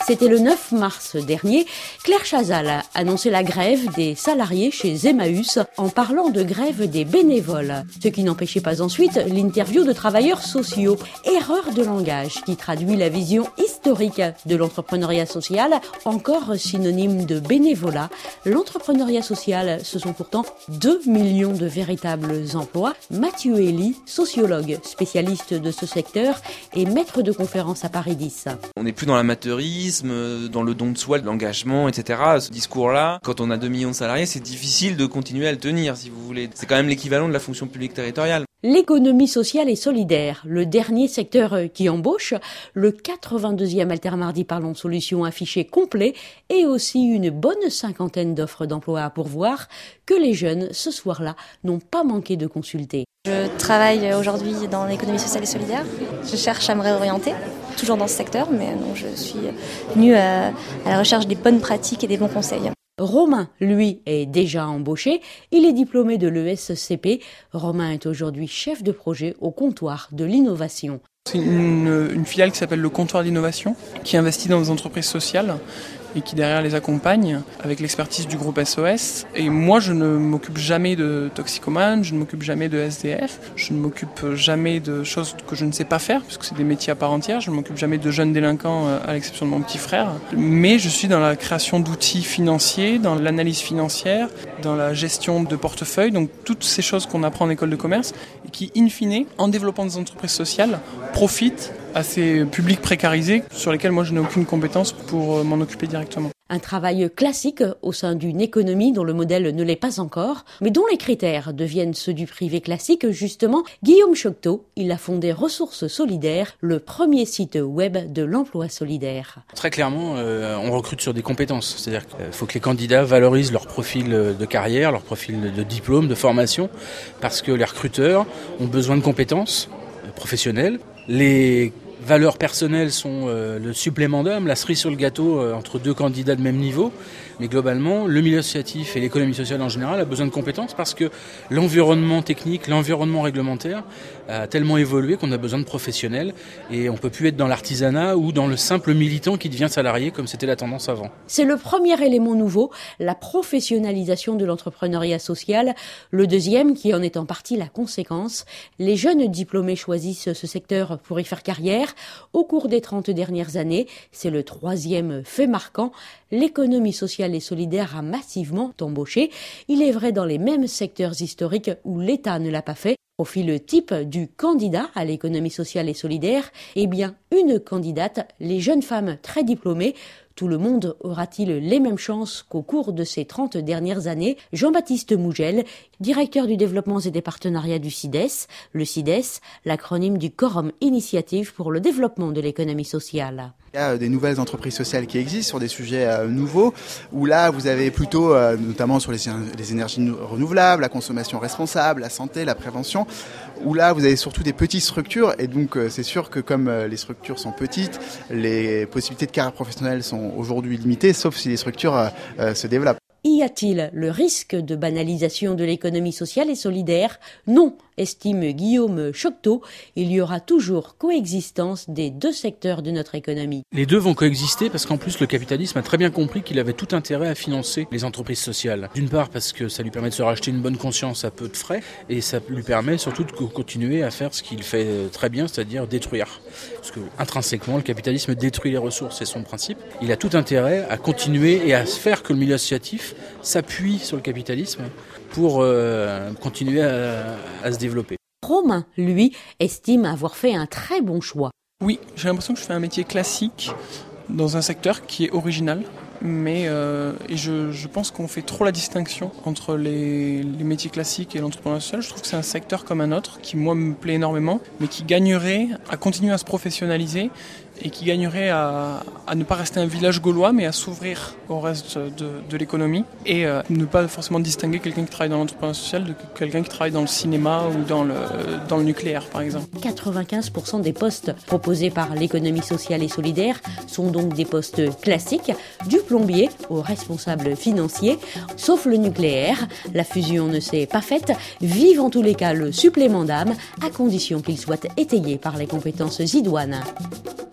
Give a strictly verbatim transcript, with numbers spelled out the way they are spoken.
C'était le neuf mars dernier. Claire Chazal a annoncé la grève des salariés chez Emmaüs en parlant de grève des bénévoles. Ce qui n'empêchait pas ensuite l'interview de travailleurs sociaux. Erreur de langage qui traduit la vision historique de l'entrepreneuriat social, encore synonyme de bénévolat. L'entrepreneuriat social, ce sont pourtant deux millions de véritables emplois. Mathieu Elie, sociologue, spécialiste de ce secteur et maître de conférences à Paris dix. On n'est plus dans l'amateurisme, dans le don de soi, de l'engagement, et cetera. Ce discours-là, quand on a deux millions de salariés, c'est difficile de continuer à le tenir, si vous voulez. C'est quand même l'équivalent de la fonction publique territoriale. L'économie sociale et solidaire, le dernier secteur qui embauche, le quatre-vingt-deuxième Altermardi Parlons Solutions affiché complet et aussi une bonne cinquantaine d'offres d'emploi à pourvoir que les jeunes, ce soir-là, n'ont pas manqué de consulter. Je travaille aujourd'hui dans l'économie sociale et solidaire. Je cherche à me réorienter, toujours dans ce secteur, mais non, je suis venue à, à la recherche des bonnes pratiques et des bons conseils. Romain, lui, est déjà embauché. Il est diplômé de l'E S C P. Romain est aujourd'hui chef de projet au comptoir de l'innovation. C'est une, une filiale qui s'appelle le comptoir d'innovation, qui investit dans des entreprises sociales et qui derrière les accompagne avec l'expertise du groupe S O S. Et moi, je ne m'occupe jamais de toxicomanes, je ne m'occupe jamais de S D F, je ne m'occupe jamais de choses que je ne sais pas faire, puisque c'est des métiers à part entière, je ne m'occupe jamais de jeunes délinquants à l'exception de mon petit frère. Mais je suis dans la création d'outils financiers, dans l'analyse financière, dans la gestion de portefeuille, donc toutes ces choses qu'on apprend en école de commerce et qui, in fine, en développant des entreprises sociales, profitent à ces publics précarisés sur lesquels moi je n'ai aucune compétence pour m'en occuper directement. Un travail classique au sein d'une économie dont le modèle ne l'est pas encore, mais dont les critères deviennent ceux du privé classique. Justement, Guillaume Chocteau, il a fondé Ressources Solidaires, le premier site web de l'emploi solidaire. Très clairement, euh, on recrute sur des compétences. C'est-à-dire qu'il faut que les candidats valorisent leur profil de carrière, leur profil de diplôme, de formation, parce que les recruteurs ont besoin de compétences professionnelles. Les valeurs personnelles sont euh, le supplément d'âme, la cerise sur le gâteau euh, entre deux candidats de même niveau. Mais globalement, le milieu associatif et l'économie sociale en général a besoin de compétences parce que l'environnement technique, l'environnement réglementaire a tellement évolué qu'on a besoin de professionnels et on ne peut plus être dans l'artisanat ou dans le simple militant qui devient salarié comme c'était la tendance avant. C'est le premier élément nouveau, la professionnalisation de l'entrepreneuriat social. Le deuxième, qui en est en partie la conséquence, les jeunes diplômés choisissent ce secteur pour y faire carrière. Au cours des trente dernières années, c'est le troisième fait marquant, l'économie sociale et solidaire a massivement embauché. Il est vrai dans les mêmes secteurs historiques où l'État ne l'a pas fait. Profil type du candidat à l'économie sociale et solidaire, eh bien une candidate, les jeunes femmes très diplômées. Tout le monde aura-t-il les mêmes chances qu'au cours de ces trente dernières années? Jean-Baptiste Mougel, directeur du développement et des partenariats du C I D E S. Le C I D E S, l'acronyme du Quorum Initiative pour le développement de l'économie sociale. Il y a des nouvelles entreprises sociales qui existent sur des sujets euh, nouveaux, où là vous avez plutôt, euh, notamment sur les, les énergies renouvelables, la consommation responsable, la santé, la prévention, où là vous avez surtout des petites structures, et donc euh, c'est sûr que comme euh, les structures sont petites, les possibilités de carrière professionnelle sont aujourd'hui limitées, sauf si les structures euh, euh, se développent. Y a-t-il le risque de banalisation de l'économie sociale et solidaire? Non, estime Guillaume Chocteau. Il y aura toujours coexistence des deux secteurs de notre économie. Les deux vont coexister parce qu'en plus le capitalisme a très bien compris qu'il avait tout intérêt à financer les entreprises sociales. D'une part parce que ça lui permet de se racheter une bonne conscience à peu de frais et ça lui permet surtout de continuer à faire ce qu'il fait très bien, c'est-à-dire détruire. Parce que intrinsèquement le capitalisme détruit les ressources, c'est son principe. Il a tout intérêt à continuer et à faire que le milieu associatif s'appuie sur le capitalisme pour euh, continuer à, à se développer. Romain, lui, estime avoir fait un très bon choix. Oui, j'ai l'impression que je fais un métier classique dans un secteur qui est original, mais euh, et je, je pense qu'on fait trop la distinction entre les, les métiers classiques et l'entrepreneuriat social. Je trouve que c'est un secteur comme un autre qui, moi, me plaît énormément, mais qui gagnerait à continuer à se professionnaliser et qui gagnerait à, à ne pas rester un village gaulois, mais à s'ouvrir au reste de, de l'économie et euh, ne pas forcément distinguer quelqu'un qui travaille dans l'entrepreneuriat social de quelqu'un qui travaille dans le cinéma ou dans le, dans le nucléaire, par exemple. quatre-vingt-quinze pour cent des postes proposés par l'économie sociale et solidaire sont donc des postes classiques, du plombier au responsable financier, sauf le nucléaire. La fusion ne s'est pas faite. Vive en tous les cas le supplément d'âme, à condition qu'il soit étayé par les compétences idoines.